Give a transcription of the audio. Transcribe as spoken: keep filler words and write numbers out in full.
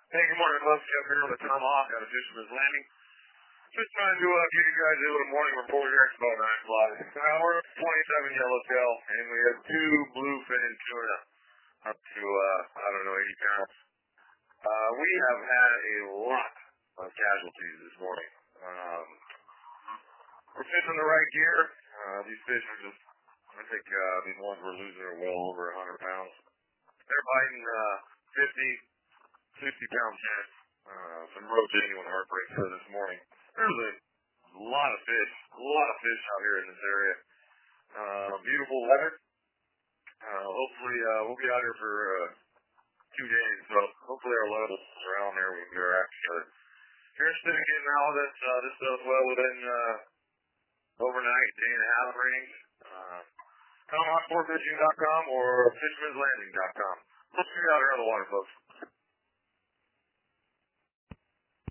Hey, good morning, folks. Jeff here with the Tomahawk out of Fisherman's Landing. Just trying to uh, give you guys a little morning report here. It's about nine o'clock. Uh, we're at twenty-seven yellowtail, and we have two bluefin tuna up to, uh, I don't know, eighty pounds. Uh, we have had a lot of casualties this morning. Um, we're fishing the right gear. Uh, these fish are just, I think uh, these ones we're losing are well over one hundred pounds. They're biting uh, fifty, sixty pound cats. Uh, some real genuine heartbreak for this morning. There's a lot of fish, a lot of fish out here in this area. Uh, beautiful weather. Uh, hopefully, uh, we'll be out here for uh, two days, so hopefully our levels around there we can go after each other. If you're interested in getting all this, uh, this stuff well within uh, overnight, day and a half range, uh, tomahawk sport fishing dot com or fishermans landing dot com. We'll see you out here on the water, folks.